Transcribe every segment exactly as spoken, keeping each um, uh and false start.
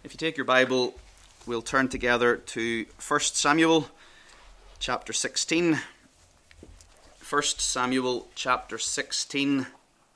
If you take your Bible, we'll turn together to First Samuel chapter sixteen. First Samuel chapter sixteen.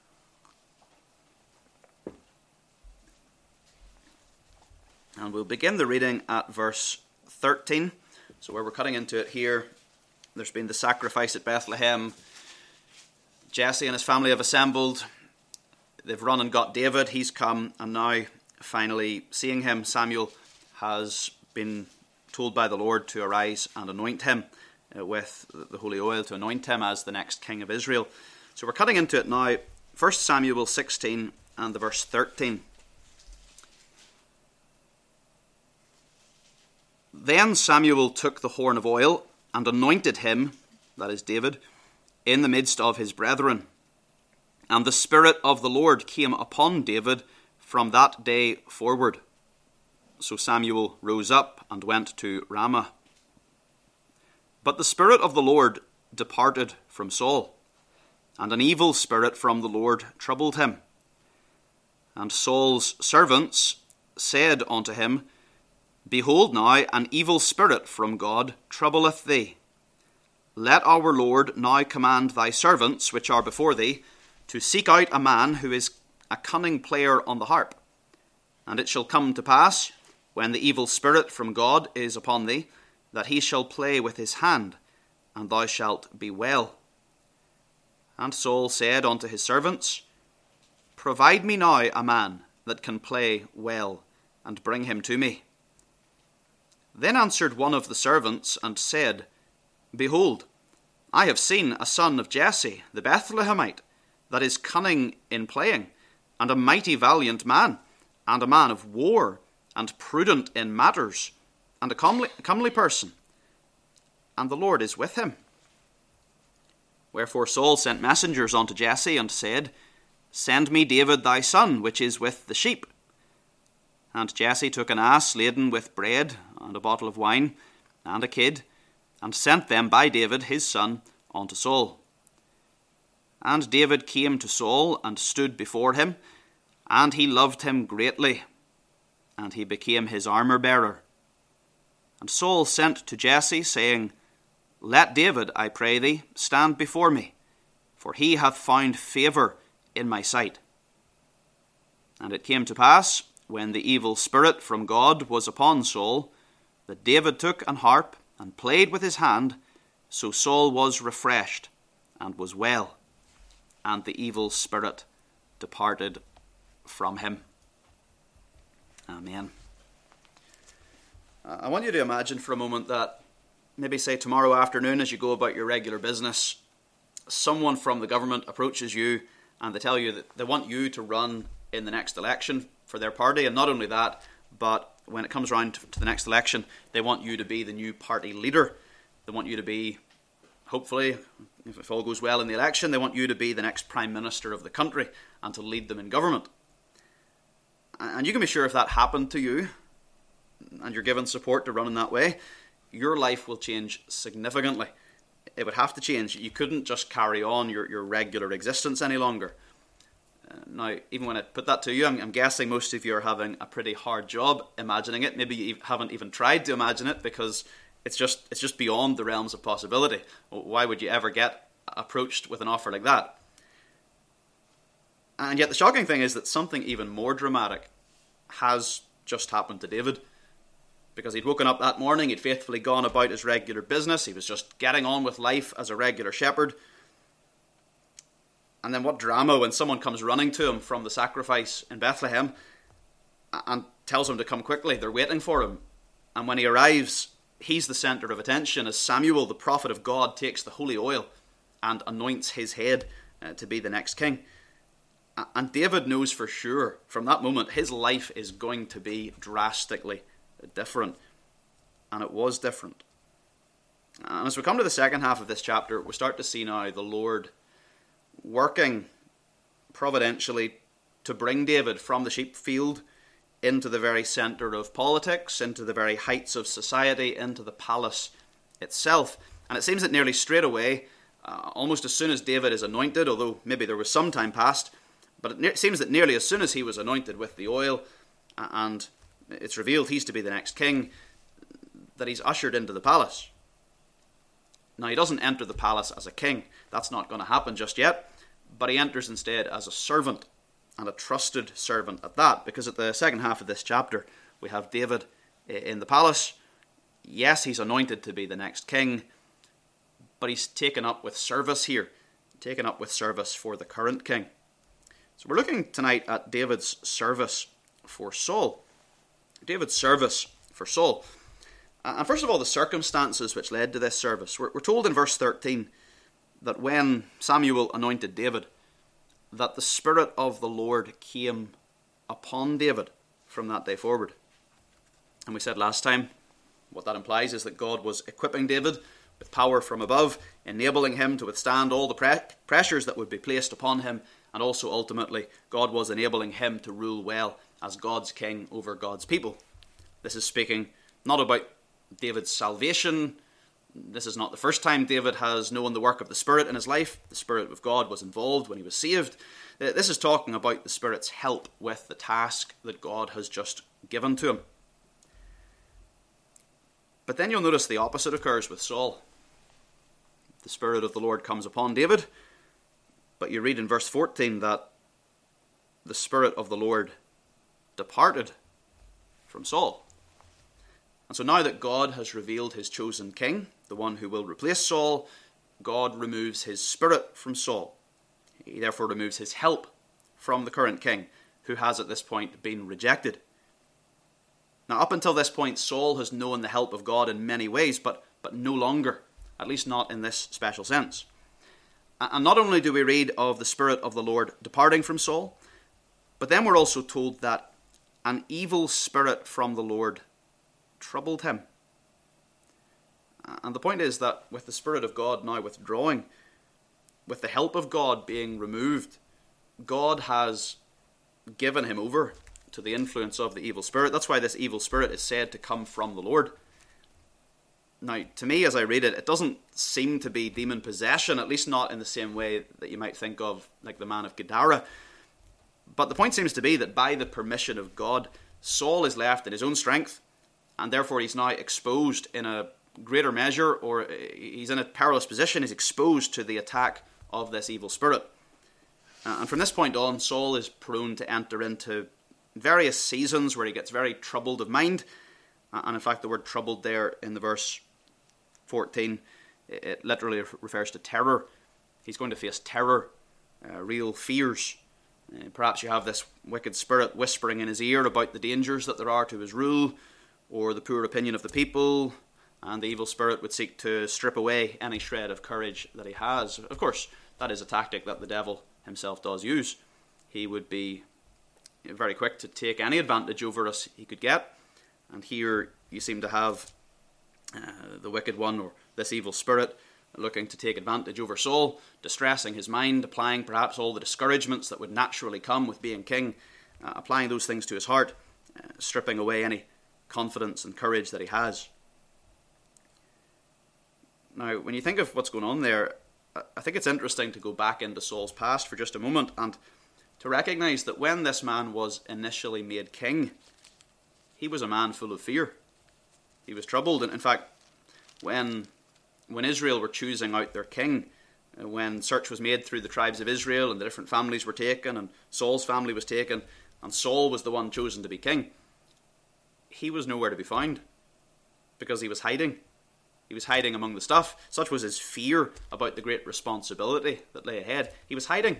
And we'll begin the reading at verse thirteen. So where we're cutting into it here, there's been the sacrifice at Bethlehem. Jesse and his family have assembled. They've run and got David. He's come, and now finally seeing him, Samuel has been told by the Lord to arise and anoint him uh, with the holy oil, to anoint him as the next king of Israel. So we're cutting into it now. First Samuel sixteen and the verse thirteen. Then Samuel took the horn of oil and anointed him, that is David, in the midst of his brethren. And the Spirit of the Lord came upon David from that day forward. So Samuel rose up and went to Ramah. But the Spirit of the Lord departed from Saul, and an evil spirit from the Lord troubled him. And Saul's servants said unto him, Behold now, an evil spirit from God troubleth thee. Let our Lord now command thy servants, which are before thee, to seek out a man who is a cunning player on the harp. And it shall come to pass, when the evil spirit from God is upon thee, that he shall play with his hand, and thou shalt be well. And Saul said unto his servants, Provide me now a man that can play well, and bring him to me. Then answered one of the servants, and said, Behold, I have seen a son of Jesse, the Bethlehemite, that is cunning in playing, and a mighty valiant man, and a man of war, and prudent in matters, and a comely, comely person. And the Lord is with him. Wherefore Saul sent messengers unto Jesse, and said, Send me David thy son, which is with the sheep. And Jesse took an ass laden with bread, and a bottle of wine, and a kid, and sent them by David his son unto Saul. And David came to Saul, and stood before him, and he loved him greatly, and he became his armour-bearer. And Saul sent to Jesse, saying, Let David, I pray thee, stand before me, for he hath found favour in my sight. And it came to pass, when the evil spirit from God was upon Saul, that David took an harp, and played with his hand, so Saul was refreshed, and was well, and the evil spirit departed from him. Amen. I want you to imagine for a moment that maybe say tomorrow afternoon as you go about your regular business, someone from the government approaches you and they tell you that they want you to run in the next election for their party. And not only that, but when it comes around to the next election, they want you to be the new party leader. They want you to be, hopefully, if all goes well in the election, they want you to be the next Prime Minister of the country and to lead them in government. And you can be sure if that happened to you, and you're given support to run in that way, your life will change significantly. It would have to change. You couldn't just carry on your, your regular existence any longer. Uh, now, even when I put that to you, I'm, I'm guessing most of you are having a pretty hard job imagining it. Maybe you haven't even tried to imagine it because it's just it's just beyond the realms of possibility. Why would you ever get approached with an offer like that? And yet the shocking thing is that something even more dramatic has just happened to David. Because he'd woken up that morning, he'd faithfully gone about his regular business, he was just getting on with life as a regular shepherd. And then what drama when someone comes running to him from the sacrifice in Bethlehem and tells him to come quickly. They're waiting for him. And when he arrives, he's the centre of attention as Samuel, the prophet of God, takes the holy oil and anoints his head uh, to be the next king. And David knows for sure from that moment his life is going to be drastically different. And it was different. And as we come to the second half of this chapter, we start to see now the Lord working providentially to bring David from the sheep field into the very centre of politics, into the very heights of society, into the palace itself. And it seems that nearly straight away, uh, almost as soon as David is anointed, although maybe there was some time past, but it ne- seems that nearly as soon as he was anointed with the oil and it's revealed he's to be the next king, that he's ushered into the palace. Now, he doesn't enter the palace as a king. That's not going to happen just yet. But he enters instead as a servant, and a trusted servant at that. Because at the second half of this chapter, we have David in the palace. Yes, he's anointed to be the next king, but he's taken up with service here. Taken up with service for the current king. So we're looking tonight at David's service for Saul. David's service for Saul. And first of all, the circumstances which led to this service. We're, we're told in verse thirteen that when Samuel anointed David, that the Spirit of the Lord came upon David from that day forward. And we said last time, what that implies is that God was equipping David with power from above, enabling him to withstand all the pre- pressures that would be placed upon him, and also ultimately God was enabling him to rule well as God's king over God's people. This is speaking not about David's salvation. This is not the first time David has known the work of the Spirit in his life. The Spirit of God was involved when he was saved. This is talking about the Spirit's help with the task that God has just given to him. But then you'll notice the opposite occurs with Saul. The Spirit of the Lord comes upon David, but you read in verse fourteen that the Spirit of the Lord departed from Saul. And so now that God has revealed his chosen king, the one who will replace Saul, God removes his spirit from Saul. He therefore removes his help from the current king, who has at this point been rejected. Now, up until this point, Saul has known the help of God in many ways, but, but no longer, at least not in this special sense. And not only do we read of the Spirit of the Lord departing from Saul, but then we're also told that an evil spirit from the Lord troubled him. And the point is that with the Spirit of God now withdrawing, with the help of God being removed, God has given him over to the influence of the evil spirit. That's why this evil spirit is said to come from the Lord. Now, to me, as I read it, it doesn't seem to be demon possession, at least not in the same way that you might think of, like the man of Gadara. But the point seems to be that by the permission of God, Saul is left in his own strength, and therefore he's now exposed in a greater measure, or he's in a perilous position. He's exposed to the attack of this evil spirit. And from this point on, Saul is prone to enter into various seasons where he gets very troubled of mind. And in fact, the word troubled there in the verse fourteen, it literally refers to terror. He's going to face terror, uh, real fears. Uh, perhaps you have this wicked spirit whispering in his ear about the dangers that there are to his rule, or the poor opinion of the people, and the evil spirit would seek to strip away any shred of courage that he has. Of course, that is a tactic that the devil himself does use. He would be very quick to take any advantage over us he could get. And here you seem to have uh, the wicked one, or this evil spirit, looking to take advantage over Saul, distressing his mind, applying perhaps all the discouragements that would naturally come with being king, uh, applying those things to his heart, uh, stripping away any confidence and courage that he has. Now, when you think of what's going on there, I think it's interesting to go back into Saul's past for just a moment and to recognize that when this man was initially made king, he was a man full of fear. He was troubled. And in fact, when when Israel were choosing out their king, when search was made through the tribes of Israel and the different families were taken and Saul's family was taken and Saul was the one chosen to be king, he was nowhere to be found because he was hiding. He was hiding among the stuff. Such was his fear about the great responsibility that lay ahead. He was hiding.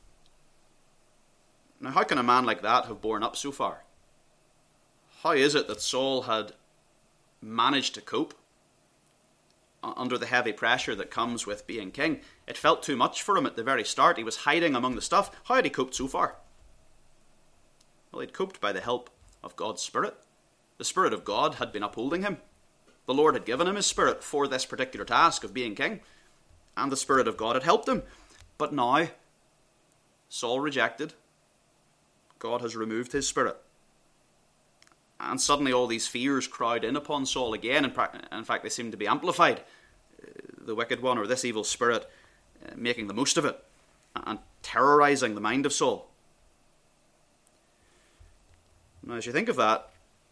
Now, how can a man like that have borne up so far? How is it that Saul had managed to cope under the heavy pressure that comes with being king? It felt too much for him at the very start. He was hiding among the stuff. How had he coped so far? Well, he'd coped by the help of God's Spirit. The Spirit of God had been upholding him. The Lord had given him his Spirit for this particular task of being king, and the Spirit of God had helped him. But now, Saul rejected. God has removed his Spirit. And suddenly all these fears crowd in upon Saul again. In fact, they seem to be amplified. The wicked one, or this evil spirit, making the most of it and terrorizing the mind of Saul. Now, as you think of that,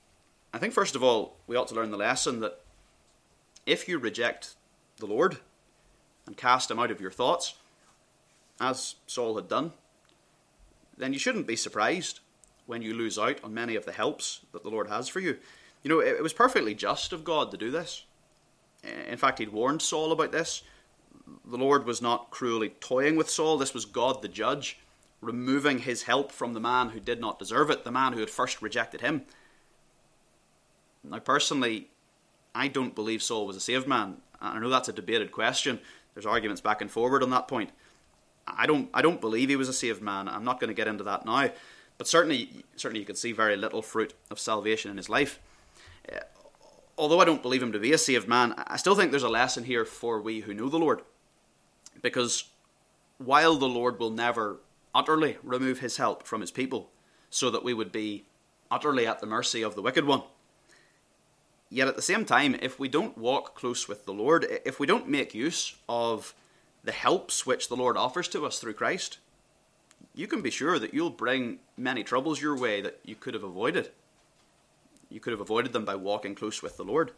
I think first of all, we ought to learn the lesson that if you reject the Lord and cast him out of your thoughts, as Saul had done, then you shouldn't be surprised when you lose out on many of the helps that the Lord has for you. You know, it was perfectly just of God to do this. In fact, he'd warned Saul about this. The Lord was not cruelly toying with Saul. This was God the judge, removing his help from the man who did not deserve it, the man who had first rejected him. Now, personally, I don't believe Saul was a saved man. I know that's a debated question. There's arguments back and forward on that point. I don't I don't believe he was a saved man. I'm not going to get into that now. But certainly, certainly you can see very little fruit of salvation in his life. Uh, although I don't believe him to be a saved man, I still think there's a lesson here for we who know the Lord. Because while the Lord will never utterly remove his help from his people, so that we would be utterly at the mercy of the wicked one, yet at the same time, if we don't walk close with the Lord, if we don't make use of the helps which the Lord offers to us through Christ, you can be sure that you'll bring many troubles your way that you could have avoided. You could have avoided them by walking close with the Lord.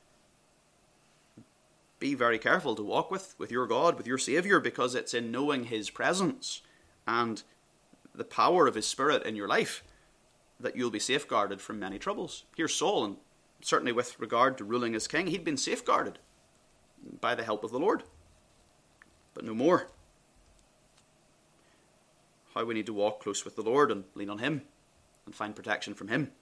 Be very careful to walk with, with your God, with your Saviour, because it's in knowing his presence and the power of his Spirit in your life that you'll be safeguarded from many troubles. Here's Saul, and certainly with regard to ruling as king, he'd been safeguarded by the help of the Lord. But no more. How we need to walk close with the Lord and lean on him and find protection from him.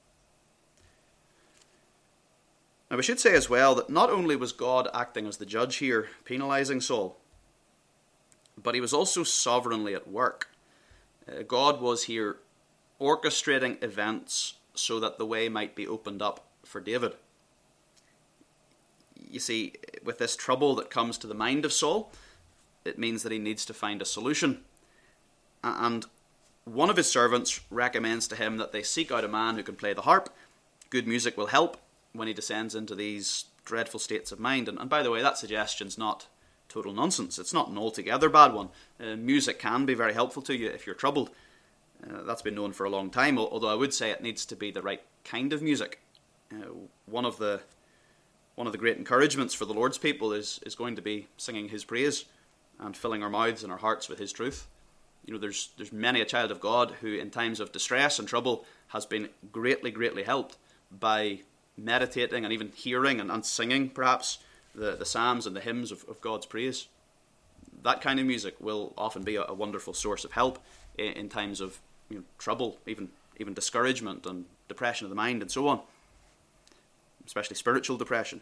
Now we should say as well that not only was God acting as the judge here, penalizing Saul, but he was also sovereignly at work. Uh, God was here orchestrating events so that the way might be opened up for David. You see, with this trouble that comes to the mind of Saul, it means that he needs to find a solution. And one of his servants recommends to him that they seek out a man who can play the harp. Good music will help when he descends into these dreadful states of mind. And, and by the way, that suggestion's not total nonsense. It's not an altogether bad one. Uh, music can be very helpful to you if you're troubled. Uh, that's been known for a long time, although I would say it needs to be the right kind of music. Uh, one of the one of the great encouragements for the Lord's people is, is going to be singing his praise and filling our mouths and our hearts with his truth. You know, there's there's many a child of God who in times of distress and trouble has been greatly, greatly helped by meditating and even hearing and, and singing, perhaps, the, the psalms and the hymns of, of God's praise. That kind of music will often be a, a wonderful source of help in, in times of you know, trouble, even even discouragement and depression of the mind and so on, especially spiritual depression.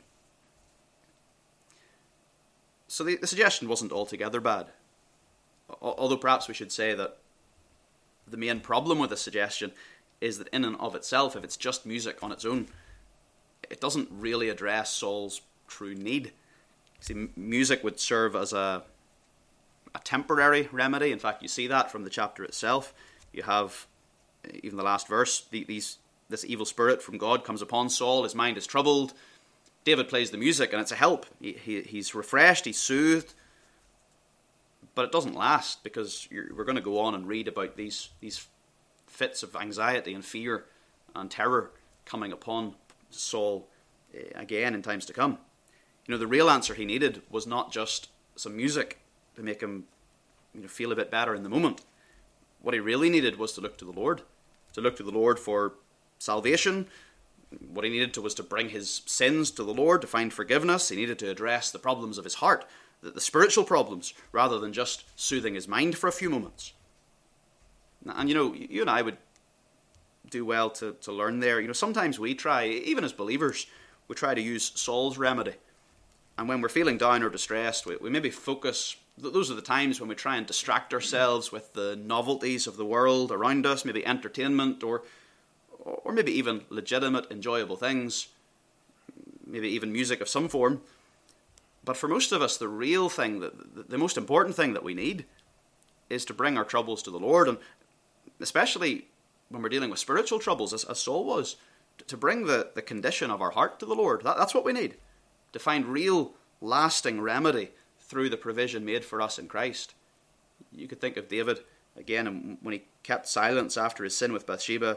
So the, the suggestion wasn't altogether bad. Although perhaps we should say that the main problem with the suggestion is that in and of itself, if it's just music on its own, it doesn't really address Saul's true need. See, music would serve as a, a temporary remedy. In fact, you see that from the chapter itself. You have, even the last verse, the, these this evil spirit from God comes upon Saul. His mind is troubled. David plays the music, and it's a help. He, he, he's refreshed, he's soothed. But it doesn't last, because you're, we're going to go on and read about these these fits of anxiety and fear and terror coming upon Saul again in times to come. You know, the real answer he needed was not just some music to make him you know, feel a bit better in the moment. What he really needed was to look to the Lord, to look to the Lord for salvation. What he needed to was to bring his sins to the Lord, to find forgiveness. He needed to address the problems of his heart, the, the spiritual problems, rather than just soothing his mind for a few moments. And you know, you and I would do well to, to learn there. You know, sometimes we try, even as believers, we try to use Saul's remedy. And when we're feeling down or distressed, we, we maybe focus, those are the times when we try and distract ourselves with the novelties of the world around us, maybe entertainment or or maybe even legitimate, enjoyable things, maybe even music of some form. But for most of us, the real thing, the, the most important thing that we need is to bring our troubles to the Lord, and especially when we're dealing with spiritual troubles, as, as Saul was, to bring the, the condition of our heart to the Lord. That, that's what we need, to find real, lasting remedy through the provision made for us in Christ. You could think of David, again, when he kept silence after his sin with Bathsheba,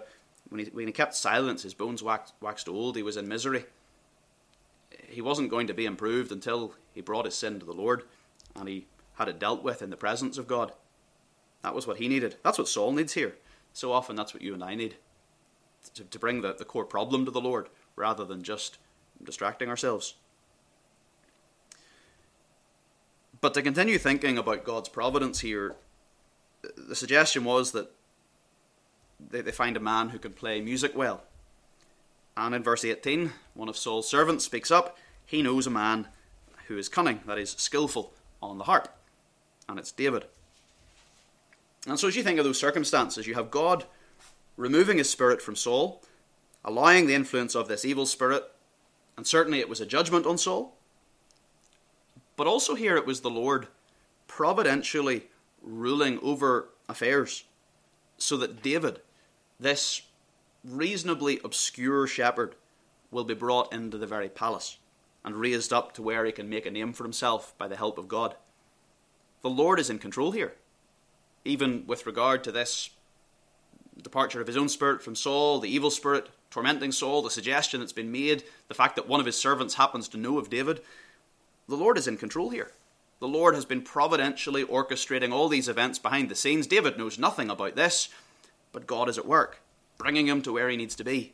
When he, when he kept silence, his bones waxed, waxed old. He was in misery. He wasn't going to be improved until he brought his sin to the Lord and he had it dealt with in the presence of God. That was what he needed. That's what Saul needs here. So often that's what you and I need. To, to bring the, the core problem to the Lord rather than just distracting ourselves. But to continue thinking about God's providence here, the suggestion was that they, they find a man who can play music well. And in verse eighteen, one of Saul's servants speaks up. He knows a man who is cunning, that is, skillful on the harp. And it's David. And so as you think of those circumstances, you have God removing his spirit from Saul, allowing the influence of this evil spirit, and certainly it was a judgment on Saul. But also here it was the Lord providentially ruling over affairs, so that David, this reasonably obscure shepherd, will be brought into the very palace and raised up to where he can make a name for himself by the help of God. The Lord is in control here, even with regard to this departure of his own spirit from Saul, the evil spirit tormenting Saul, the suggestion that's been made, the fact that one of his servants happens to know of David. The Lord is in control here. The Lord has been providentially orchestrating all these events behind the scenes. David knows nothing about this, but God is at work, bringing him to where he needs to be.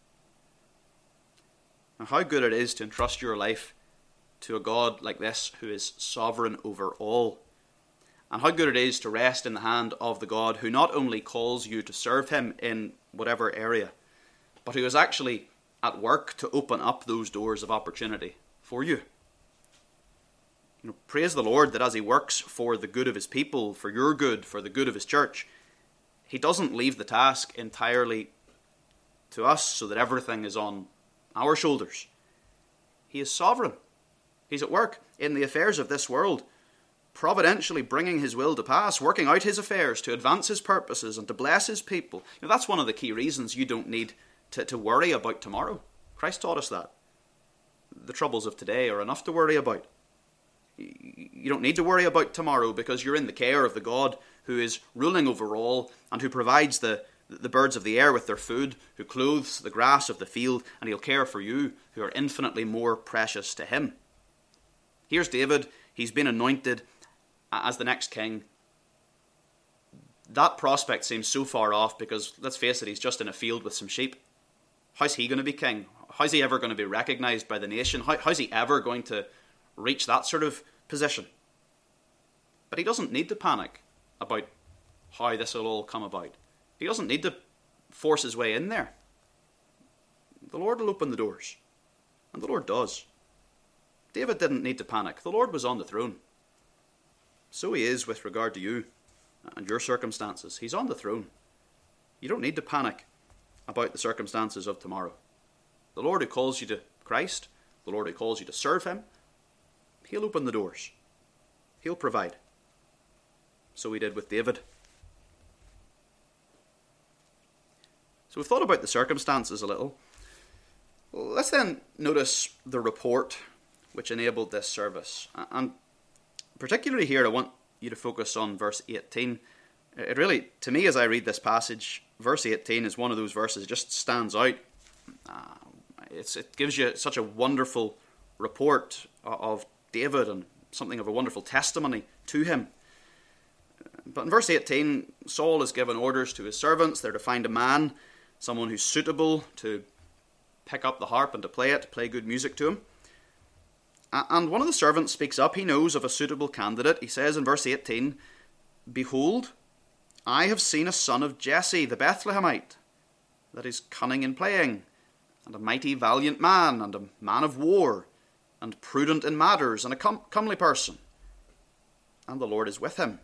Now, how good it is to entrust your life to a God like this who is sovereign over all. And how good it is to rest in the hand of the God who not only calls you to serve him in whatever area, but who is actually at work to open up those doors of opportunity for you. You know, praise the Lord that as he works for the good of his people, for your good, for the good of his church, he doesn't leave the task entirely to us so that everything is on our shoulders. He is sovereign. He's at work in the affairs of this world, providentially bringing his will to pass, working out his affairs to advance his purposes and to bless his people. You know, that's one of the key reasons you don't need to, to worry about tomorrow. Christ taught us that. The troubles of today are enough to worry about. You don't need to worry about tomorrow because you're in the care of the God who is ruling over all and who provides the, the birds of the air with their food, who clothes the grass of the field, and he'll care for you who are infinitely more precious to him. Here's David. He's been anointed as the next king. That prospect seems so far off because, let's face it, he's just in a field with some sheep. How's he going to be king? How's he ever going to be recognized by the nation? How, how's he ever going to reach that sort of position? But he doesn't need to panic about how this will all come about. He doesn't need to force his way in there. The Lord will open the doors. And the Lord does. David didn't need to panic. The Lord was on the throne. So he is with regard to you and your circumstances. He's on the throne. You don't need to panic about the circumstances of tomorrow. The Lord who calls you to Christ, the Lord who calls you to serve him, he'll open the doors. He'll provide. So he did with David. So we've thought about the circumstances a little. Let's then notice the report which enabled this service. And particularly here, I want you to focus on verse eighteen. It really, to me, as I read this passage, verse eighteen is one of those verses that just stands out. Uh, it's, it gives you such a wonderful report of David and something of a wonderful testimony to him. But in verse eighteen, Saul is given orders to his servants. They're to find a man, someone who's suitable to pick up the harp and to play it, to play good music to him. And one of the servants speaks up. He knows of a suitable candidate. He says in verse eighteen, "Behold, I have seen a son of Jesse, the Bethlehemite, that is cunning in playing, and a mighty valiant man, and a man of war, and prudent in matters, and a com- comely person. And the Lord is with him."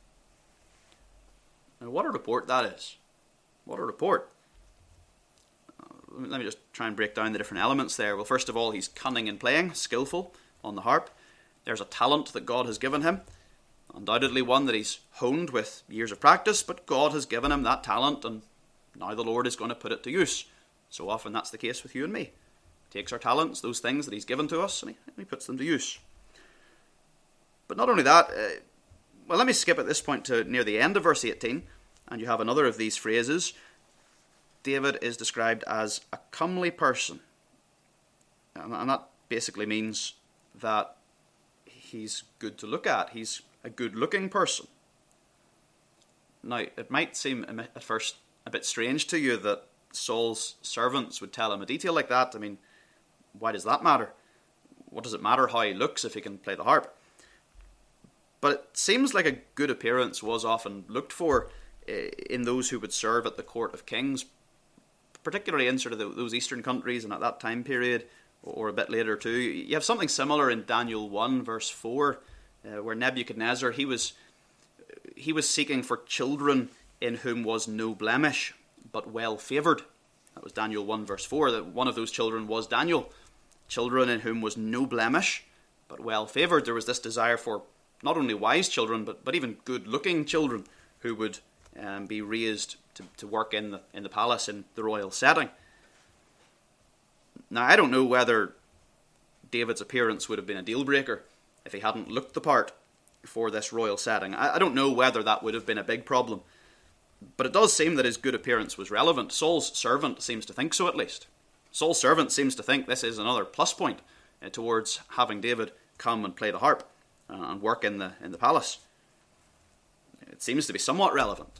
Now, what a report that is. What a report. Let me just try and break down the different elements there. Well, first of all, he's cunning in playing, skillful on the harp. There's a talent that God has given him. Undoubtedly one that he's honed with years of practice, but God has given him that talent, and now the Lord is going to put it to use. So often that's the case with you and me. He takes our talents, those things that he's given to us, and he, and he puts them to use. But not only that, uh, well, let me skip at this point to near the end of verse eighteen, and you have another of these phrases. David is described as a comely person. And that basically means that he's good to look at. He's a good-looking person. Now, it might seem at first a bit strange to you that Saul's servants would tell him a detail like that. I mean, why does that matter? What does it matter how he looks if he can play the harp? But it seems like a good appearance was often looked for in those who would serve at the court of kings, particularly in sort of the, those eastern countries and at that time period, or a bit later too. You have something similar in Daniel one verse four, uh, where Nebuchadnezzar, he was he was seeking for children in whom was no blemish, but well favoured. That was Daniel one verse four, that one of those children was Daniel. Children in whom was no blemish, but well favoured. There was this desire for not only wise children, but, but even good-looking children who would um, be raised to, to work in the, in the palace in the royal setting. Now, I don't know whether David's appearance would have been a deal-breaker if he hadn't looked the part for this royal setting. I, I don't know whether that would have been a big problem. But it does seem that his good appearance was relevant. Saul's servant seems to think so, at least. Saul's servant seems to think this is another plus point uh, towards having David come and play the harp uh, and work in the in the palace. It seems to be somewhat relevant.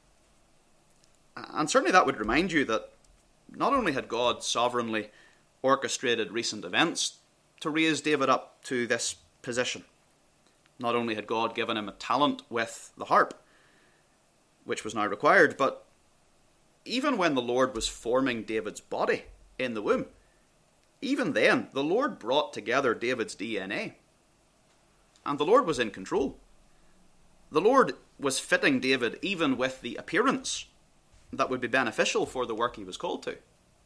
And certainly that would remind you that not only had God sovereignly orchestrated recent events to raise David up to this position, not only had God given him a talent with the harp, which was now required, but even when the Lord was forming David's body in the womb, even then, the Lord brought together David's D N A. And the Lord was in control. The Lord was fitting David even with the appearance that would be beneficial for the work he was called to.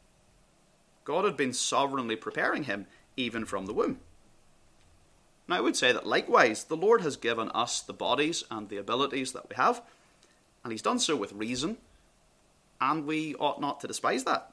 God had been sovereignly preparing him even from the womb. Now, I would say that likewise, the Lord has given us the bodies and the abilities that we have, and he's done so with reason, and we ought not to despise that.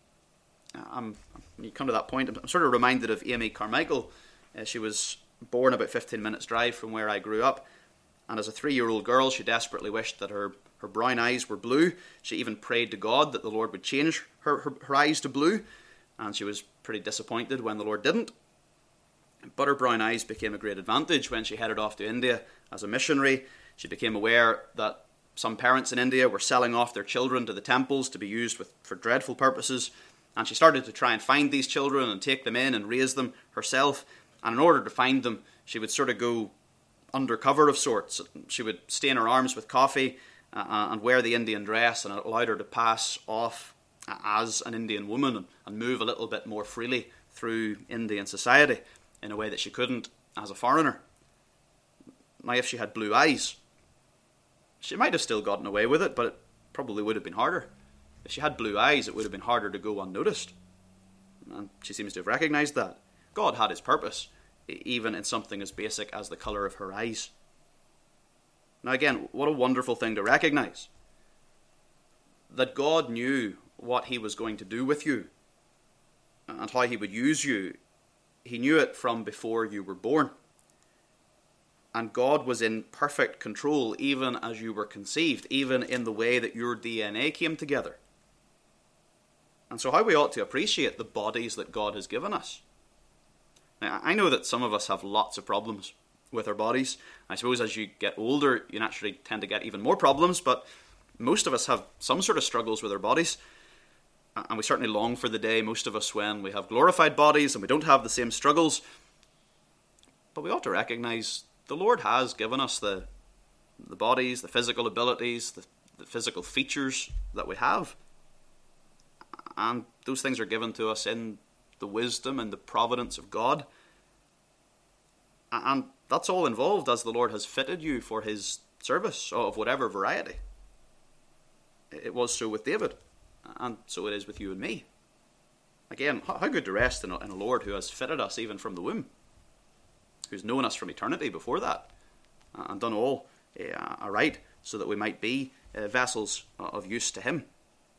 Um, when you come to that point, I'm sort of reminded of Amy Carmichael. Uh, she was born about fifteen minutes drive from where I grew up, and as a three-year-old girl, she desperately wished that her, her brown eyes were blue. She even prayed to God that the Lord would change her, her, her eyes to blue, and she was pretty disappointed when the Lord didn't. But her brown eyes became a great advantage when she headed off to India as a missionary. She became aware that some parents in India were selling off their children to the temples to be used with, for dreadful purposes, and she started to try and find these children and take them in and raise them herself. And in order to find them, she would sort of go undercover of sorts. She would stain her arms with coffee uh, and wear the Indian dress, and it allowed her to pass off as an Indian woman and, and move a little bit more freely through Indian society in a way that she couldn't as a foreigner. Now, if she had blue eyes, she might have still gotten away with it, but it probably would have been harder. If she had blue eyes, it would have been harder to go unnoticed. And she seems to have recognised that. God had his purpose, even in something as basic as the colour of her eyes. Now again, what a wonderful thing to recognise. That God knew what he was going to do with you and how he would use you. He knew it from before you were born. And God was in perfect control even as you were conceived, even in the way that your D N A came together. And so how we ought to appreciate the bodies that God has given us. Now, I know that some of us have lots of problems with our bodies. I suppose as you get older, you naturally tend to get even more problems, but most of us have some sort of struggles with our bodies. And we certainly long for the day, most of us, when we have glorified bodies and we don't have the same struggles. But we ought to recognise the Lord has given us the, the bodies, the physical abilities, the, the physical features that we have. And those things are given to us in the wisdom and the providence of God. And that's all involved as the Lord has fitted you for his service of whatever variety. It was so with David, and so it is with you and me. Again, how good to rest in a, in a Lord who has fitted us even from the womb, who's known us from eternity before that, and done all uh, aright so that we might be uh, vessels of use to him.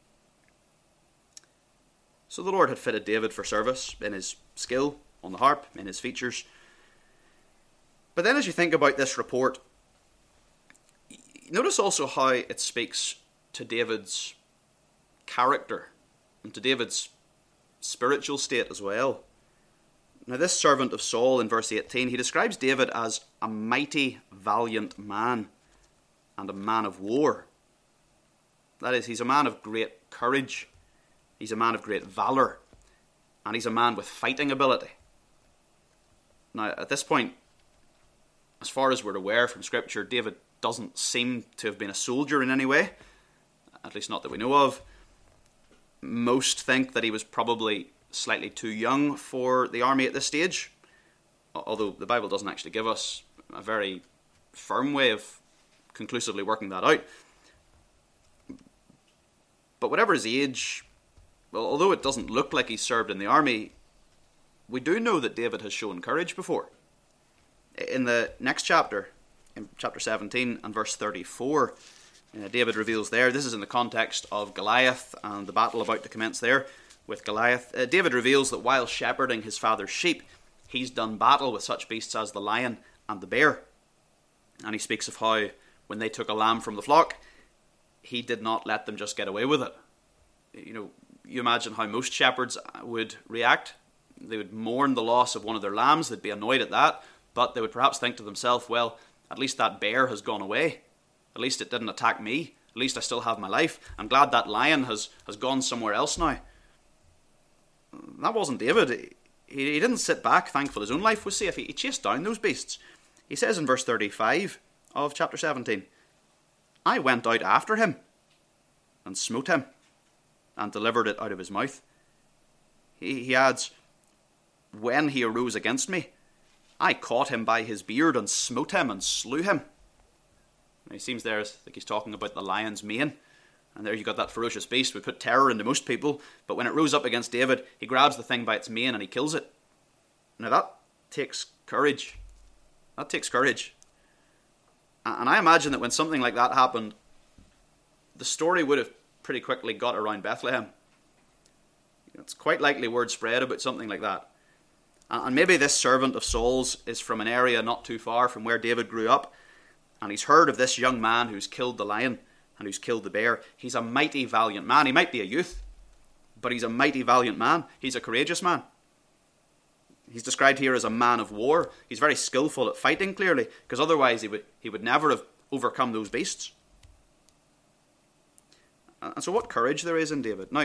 So the Lord had fitted David for service in his skill on the harp, in his features. But then as you think about this report, notice also how it speaks to David's character and to David's spiritual state as well. Now, this servant of Saul in verse eighteen, he describes David as a mighty, valiant man and a man of war. That is, he's a man of great courage. He's a man of great valor. And he's a man with fighting ability. Now, at this point, as far as we're aware from Scripture, David doesn't seem to have been a soldier in any way. At least not that we know of. Most think that he was probably slightly too young for the army at this stage, although the Bible doesn't actually give us a very firm way of conclusively working that out. But whatever his age, well, although it doesn't look like he served in the army, we do know that David has shown courage before. In the next chapter, in chapter seventeen and verse thirty-four, uh, David reveals there, this is in the context of Goliath and the battle about to commence there with Goliath. Uh, David reveals that while shepherding his father's sheep, he's done battle with such beasts as the lion and the bear. And he speaks of how when they took a lamb from the flock, he did not let them just get away with it. You know, you imagine how most shepherds would react. They would mourn the loss of one of their lambs. They'd be annoyed at that. But they would perhaps think to themselves, well, at least that bear has gone away. At least it didn't attack me. At least I still have my life. I'm glad that lion has, has gone somewhere else now. That wasn't David. He, he didn't sit back thankful his own life was safe. He, he chased down those beasts. He says in verse thirty-five of chapter seventeen, I went out after him and smote him and delivered it out of his mouth. He, he adds, when he arose against me, I caught him by his beard and smote him and slew him. Now, he seems there like he's talking about the lion's mane. And there you got that ferocious beast would put terror into most people. But when it rose up against David, he grabs the thing by its mane and he kills it. Now that takes courage. That takes courage. And I imagine that when something like that happened, the story would have pretty quickly got around Bethlehem. It's quite likely word spread about something like that. And maybe this servant of Saul's is from an area not too far from where David grew up. And he's heard of this young man who's killed the lion and who's killed the bear. He's a mighty valiant man. He might be a youth, but he's a mighty valiant man. He's a courageous man. He's described here as a man of war. He's very skillful at fighting, clearly, because otherwise he would, he would never have overcome those beasts. And so what courage there is in David. Now,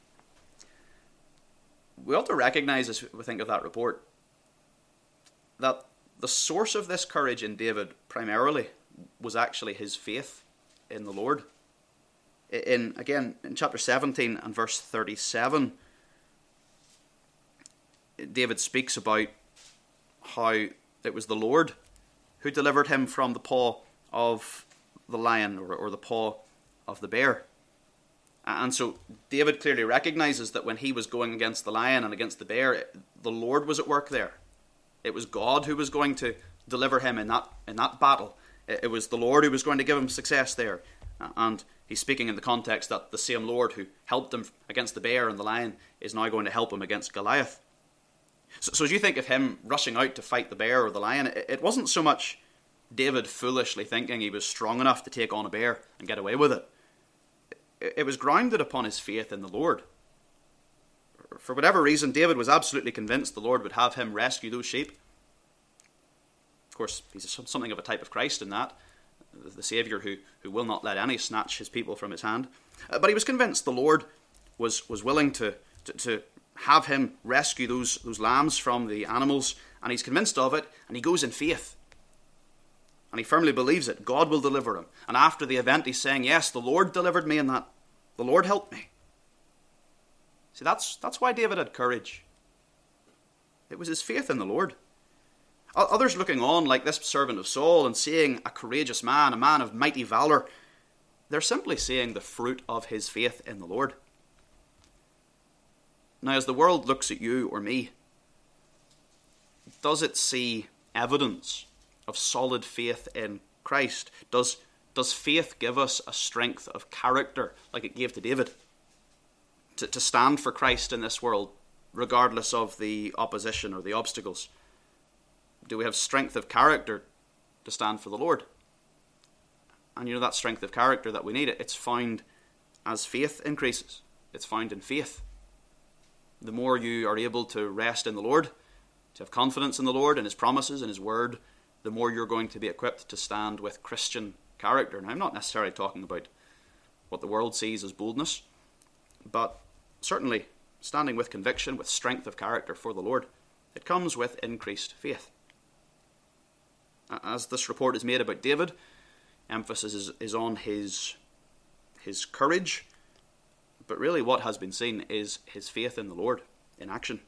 we ought to recognize as we think of that report that the source of this courage in David primarily was actually his faith in the Lord. In again, in chapter seventeen and verse thirty-seven, David speaks about how it was the Lord who delivered him from the paw of the lion or, or the paw of the bear. And so David clearly recognizes that when he was going against the lion and against the bear, the Lord was at work there. It was God who was going to deliver him in that in that battle. It was the Lord who was going to give him success there. And he's speaking in the context that the same Lord who helped him against the bear and the lion is now going to help him against Goliath. So, so as you think of him rushing out to fight the bear or the lion, it, it wasn't so much David foolishly thinking he was strong enough to take on a bear and get away with it. It, it was grounded upon his faith in the Lord. For whatever reason, David was absolutely convinced the Lord would have him rescue those sheep. Of course, he's something of a type of Christ in that, the Saviour who, who will not let any snatch his people from his hand. Uh, but he was convinced the Lord was, was willing to, to, to have him rescue those, those lambs from the animals, and he's convinced of it, and he goes in faith. And he firmly believes it. God will deliver him. And after the event, he's saying, yes, the Lord delivered me in that. The Lord helped me. See, that's, that's why David had courage. It was his faith in the Lord. Others looking on, like this servant of Saul, and seeing a courageous man, a man of mighty valor, they're simply seeing the fruit of his faith in the Lord. Now, as the world looks at you or me, does it see evidence of solid faith in Christ? Does, does faith give us a strength of character like it gave to David? To, to stand for Christ in this world, regardless of the opposition or the obstacles? Do we have strength of character to stand for the Lord? And you know that strength of character that we need, it's found as faith increases. It's found in faith. The more you are able to rest in the Lord, to have confidence in the Lord and his promises and his word, the more you're going to be equipped to stand with Christian character. Now, I'm not necessarily talking about what the world sees as boldness, but certainly standing with conviction, with strength of character for the Lord. It comes with increased faith. As this report is made about David, emphasis is, is on his, his courage, but really what has been seen is his faith in the Lord in action.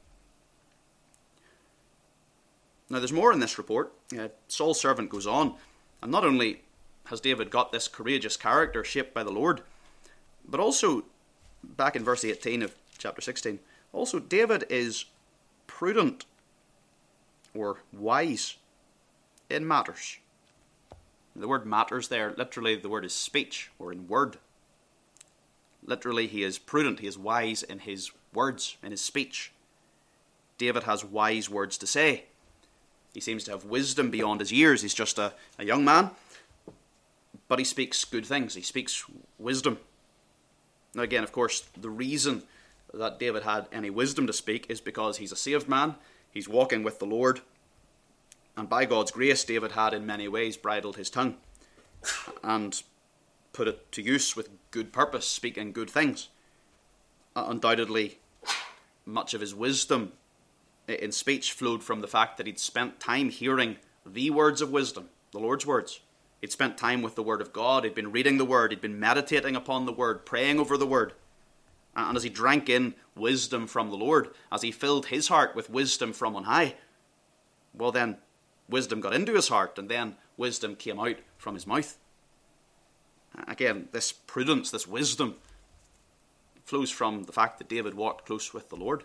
Now there's more in this report. Uh, Saul's servant goes on, and not only has David got this courageous character shaped by the Lord, but also, back in verse eighteen of chapter sixteen, also David is prudent or wise in matters. The word matters there, literally the word is speech or in word. Literally, he is prudent, he is wise in his words, in his speech. David has wise words to say. He seems to have wisdom beyond his years. He's just a, a young man, but he speaks good things. He speaks wisdom. Now again, of course, the reason that David had any wisdom to speak is because he's a saved man. He's walking with the Lord. And by God's grace, David had in many ways bridled his tongue and put it to use with good purpose, speaking good things. Uh, undoubtedly, much of his wisdom in speech flowed from the fact that he'd spent time hearing the words of wisdom, the Lord's words. He'd spent time with the Word of God. He'd been reading the Word. He'd been meditating upon the Word, praying over the Word. And as he drank in wisdom from the Lord, as he filled his heart with wisdom from on high, well then, wisdom got into his heart, and then wisdom came out from his mouth. Again, this prudence, this wisdom, flows from the fact that David walked close with the Lord.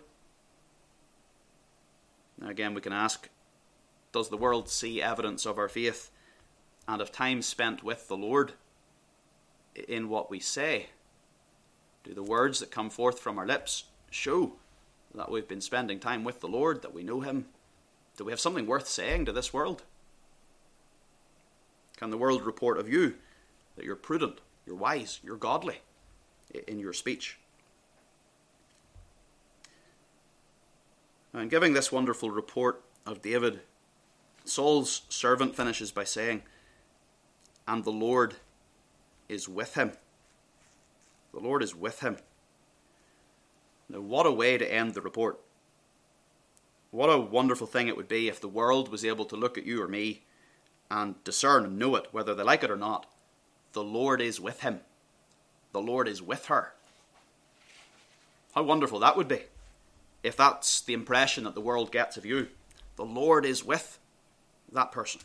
Now again, we can ask, does the world see evidence of our faith and of time spent with the Lord in what we say? Do the words that come forth from our lips show that we've been spending time with the Lord, that we know him? Do we have something worth saying to this world? Can the world report of you that you're prudent, you're wise, you're godly in your speech? Now, in giving this wonderful report of David, Saul's servant finishes by saying, "And the Lord is with him." The Lord is with him. Now, what a way to end the report. What a wonderful thing it would be if the world was able to look at you or me and discern and know it, whether they like it or not. The Lord is with him. The Lord is with her. How wonderful that would be if that's the impression that the world gets of you. The Lord is with that person.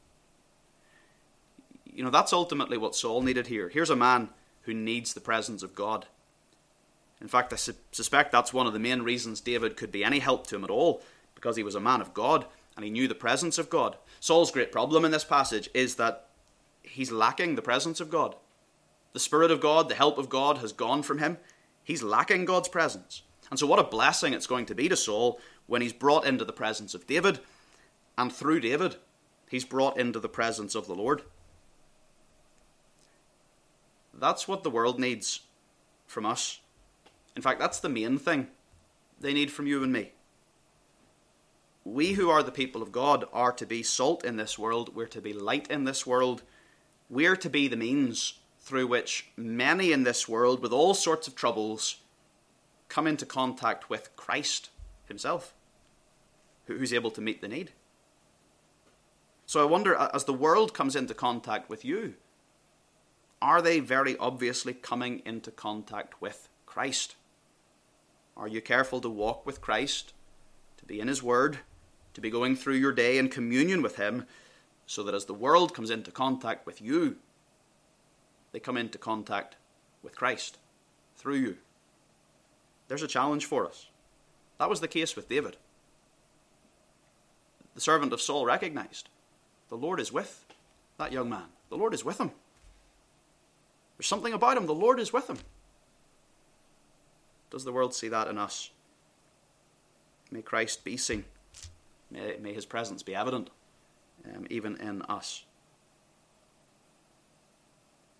You know, that's ultimately what Saul needed here. Here's a man who needs the presence of God. In fact, I su- suspect that's one of the main reasons David could be any help to him at all, because he was a man of God and he knew the presence of God. Saul's great problem in this passage is that he's lacking the presence of God. The Spirit of God, the help of God has gone from him. He's lacking God's presence. And so what a blessing it's going to be to Saul when he's brought into the presence of David, and through David, he's brought into the presence of the Lord. That's what the world needs from us. In fact, that's the main thing they need from you and me. We who are the people of God are to be salt in this world. We're to be light in this world. We're to be the means through which many in this world with all sorts of troubles come into contact with Christ himself, who's able to meet the need. So I wonder, as the world comes into contact with you, are they very obviously coming into contact with Christ? Are you careful to walk with Christ, to be in his word, to be going through your day in communion with him, so that as the world comes into contact with you, they come into contact with Christ through you? There's a challenge for us. That was the case with David. The servant of Saul recognized the Lord is with that young man. The Lord is with him. There's something about him. The Lord is with him. Does the world see that in us? May Christ be seen. May, may his presence be evident, um, even in us.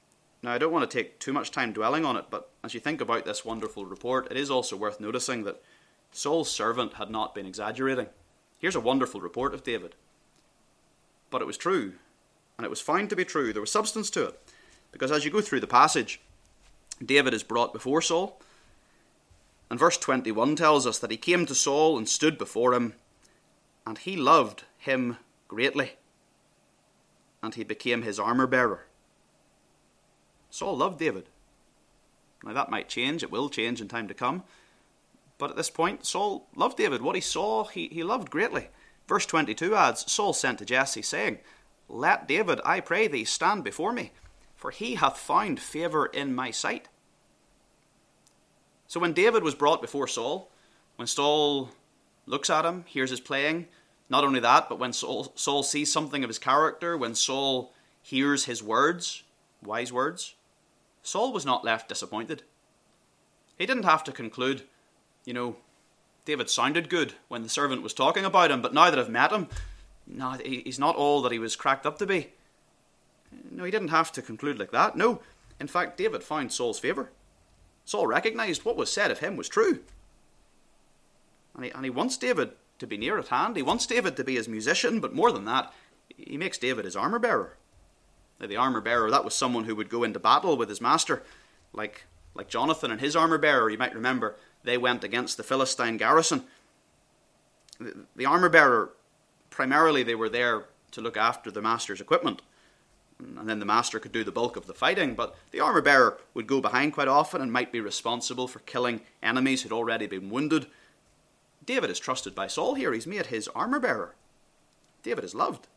Now, I don't want to take too much time dwelling on it, but as you think about this wonderful report, it is also worth noticing that Saul's servant had not been exaggerating. Here's a wonderful report of David. But it was true, and it was found to be true. There was substance to it, because as you go through the passage, David is brought before Saul, and verse twenty-one tells us that he came to Saul and stood before him, and he loved him greatly, and he became his armor-bearer. Saul loved David. Now that might change, it will change in time to come, but at this point, Saul loved David. What he saw, he, he loved greatly. Verse twenty-two adds, Saul sent to Jesse, saying, Let David, I pray thee, stand before me, for he hath found favour in my sight. So when David was brought before Saul, when Saul looks at him, hears his playing, not only that, but when Saul, Saul sees something of his character, when Saul hears his words, wise words, Saul was not left disappointed. He didn't have to conclude, you know, David sounded good when the servant was talking about him, but now that I've met him, no, he's not all that he was cracked up to be. No, he didn't have to conclude like that. No, in fact, David found Saul's favour. Saul recognised what was said of him was true. And he, and he wants David to be near at hand. He wants David to be his musician, but more than that, he makes David his armour-bearer. Now, the armour-bearer, that was someone who would go into battle with his master, like, like Jonathan and his armour-bearer. You might remember they went against the Philistine garrison. The, the armour-bearer, primarily they were there to look after the master's equipment, and then the master could do the bulk of the fighting, but the armour-bearer would go behind quite often and might be responsible for killing enemies who'd already been wounded. David is trusted by Saul here. He's made his armour-bearer. David is loved.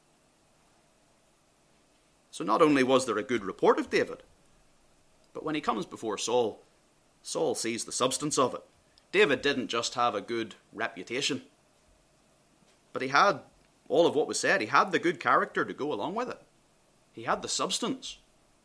So not only was there a good report of David, but when he comes before Saul, Saul sees the substance of it. David didn't just have a good reputation, but he had all of what was said. He had the good character to go along with it. He had the substance.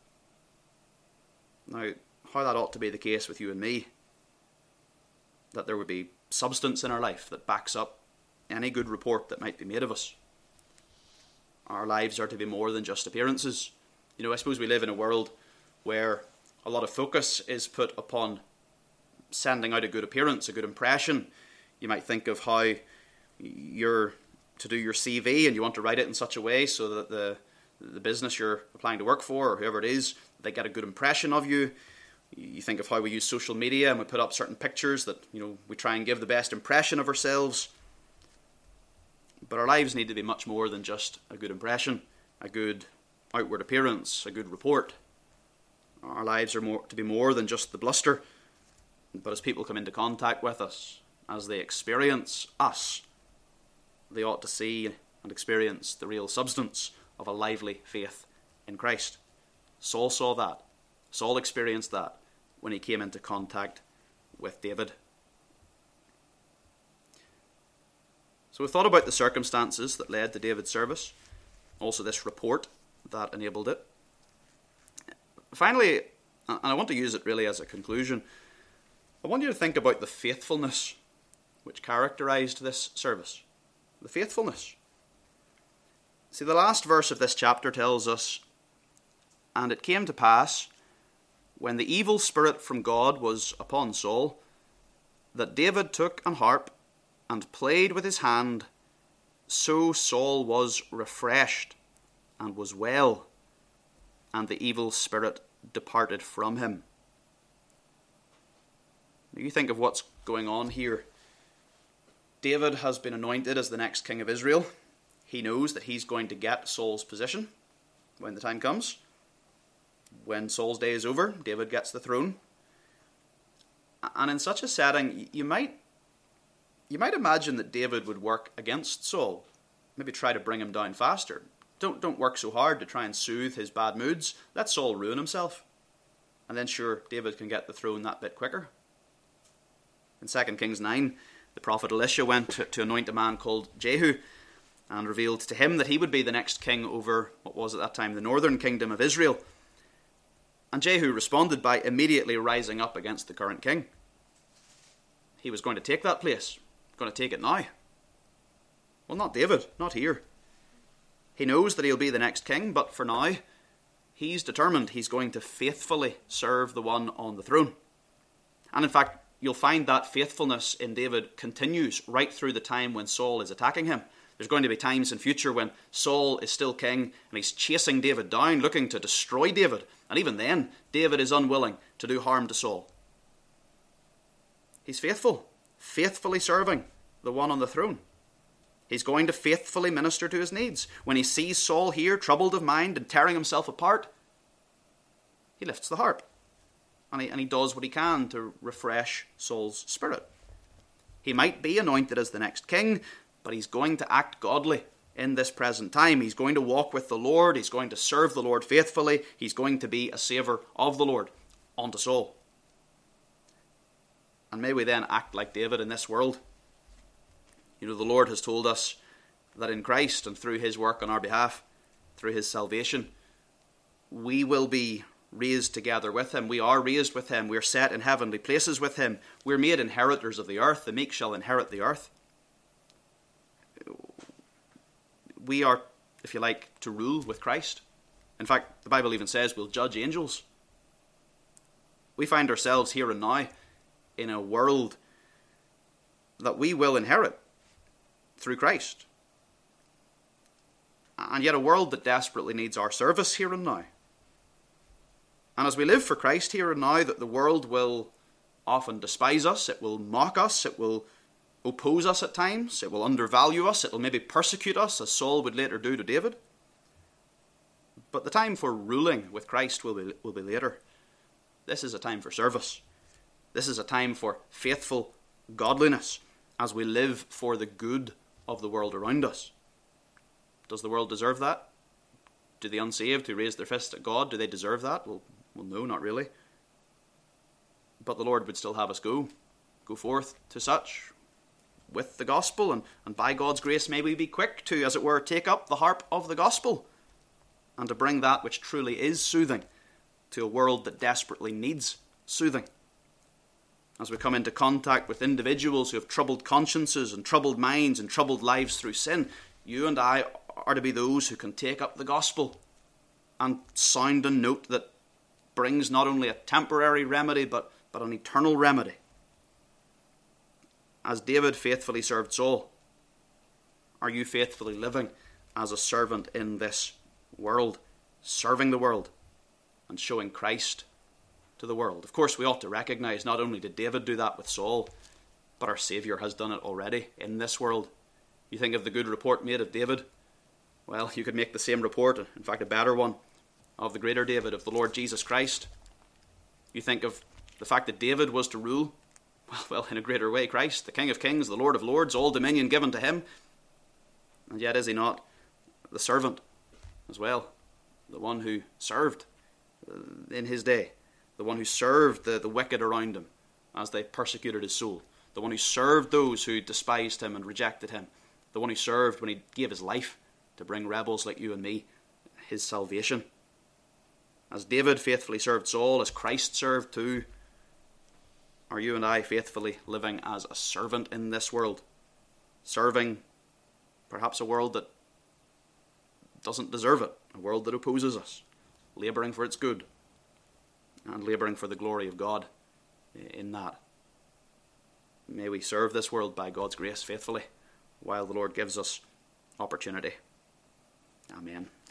Now, how that ought to be the case with you and me, that there would be substance in our life that backs up any good report that might be made of us. Our lives are to be more than just appearances. You know, I suppose we live in a world where a lot of focus is put upon sending out a good appearance, a good impression. You might think of how you're to do your C V and you want to write it in such a way so that the the business you're applying to work for, or whoever it is, they get a good impression of you. You think of how we use social media and we put up certain pictures that, you know, we try and give the best impression of ourselves. But our lives need to be much more than just a good impression, a good outward appearance, a good report. Our lives are more to be more than just the bluster. But as people come into contact with us, as they experience us, they ought to see and experience the real substance of a lively faith in Christ. Saul saw that. Saul experienced that when he came into contact with David. So we've thought about the circumstances that led to David's service, also this report that enabled it. Finally, and I want to use it really as a conclusion, I want you to think about the faithfulness which characterized this service. The faithfulness. See, the last verse of this chapter tells us, and it came to pass, when the evil spirit from God was upon Saul, that David took an harp and played with his hand, so Saul was refreshed and was well, and the evil spirit departed from him. You think of what's going on here. David has been anointed as the next king of Israel. He knows that he's going to get Saul's position when the time comes. When Saul's day is over, David gets the throne. And in such a setting, you might you might imagine that David would work against Saul, maybe try to bring him down faster. Don't, don't work so hard to try and soothe his bad moods. Let Saul ruin himself. And then sure, David can get the throne that bit quicker. In Second Kings nine, the prophet Elisha went to, to anoint a man called Jehu and revealed to him that he would be the next king over what was at that time the northern kingdom of Israel. And Jehu responded by immediately rising up against the current king. He was going to take that place, going to take it now. Well, not David, not here. He knows that he'll be the next king, but for now, he's determined he's going to faithfully serve the one on the throne. And in fact, you'll find that faithfulness in David continues right through the time when Saul is attacking him. There's going to be times in future when Saul is still king and he's chasing David down, looking to destroy David. And even then, David is unwilling to do harm to Saul. He's faithful, faithfully serving the one on the throne. He's going to faithfully minister to his needs. When he sees Saul here, troubled of mind and tearing himself apart, he lifts the harp. And he, and he does what he can to refresh Saul's spirit. He might be anointed as the next king, but he's going to act godly in this present time. He's going to walk with the Lord. He's going to serve the Lord faithfully. He's going to be a saviour of the Lord unto Saul. And may we then act like David in this world. You know, the Lord has told us that in Christ and through his work on our behalf, through his salvation, we will be raised together with him. We are raised with him. We are set in heavenly places with him. We're made inheritors of the earth. The meek shall inherit the earth. We are, if you like, to rule with Christ. In fact, the Bible even says we'll judge angels. We find ourselves here and now in a world that we will inherit through Christ. And yet a world that desperately needs our service here and now. And as we live for Christ here and now, that the world will often despise us, it will mock us, it will oppose us at times, it will undervalue us, it will maybe persecute us, as Saul would later do to David. But the time for ruling with Christ will be, will be later. This is a time for service. This is a time for faithful godliness as we live for the good of the world around us. Does the world deserve that? Do the unsaved who raise their fists at God, do they deserve that? Well, well, no, not really. But the Lord would still have us go. Go forth to such with the gospel, and, and by God's grace may we be quick to, as it were, take up the harp of the gospel and to bring that which truly is soothing to a world that desperately needs soothing. As we come into contact with individuals who have troubled consciences and troubled minds and troubled lives through sin, you and I are to be those who can take up the gospel and sound a note that brings not only a temporary remedy, but, but an eternal remedy. As David faithfully served Saul, are you faithfully living as a servant in this world, serving the world and showing Christ to the world? Of course, we ought to recognize not only did David do that with Saul, but our Saviour has done it already in this world. You think of the good report made of David? Well, you could make the same report, in fact a better one, of the greater David, of the Lord Jesus Christ. You think of the fact that David was to rule, well, well, in a greater way, Christ, the King of Kings, the Lord of Lords, all dominion given to him. And yet is he not the servant as well, the one who served in his day, the one who served the, the wicked around him as they persecuted his soul, the one who served those who despised him and rejected him, the one who served when he gave his life to bring rebels like you and me his salvation. As David faithfully served Saul, as Christ served too, are you and I faithfully living as a servant in this world, serving perhaps a world that doesn't deserve it, a world that opposes us, labouring for its good and labouring for the glory of God in that? May we serve this world by God's grace faithfully while the Lord gives us opportunity. Amen.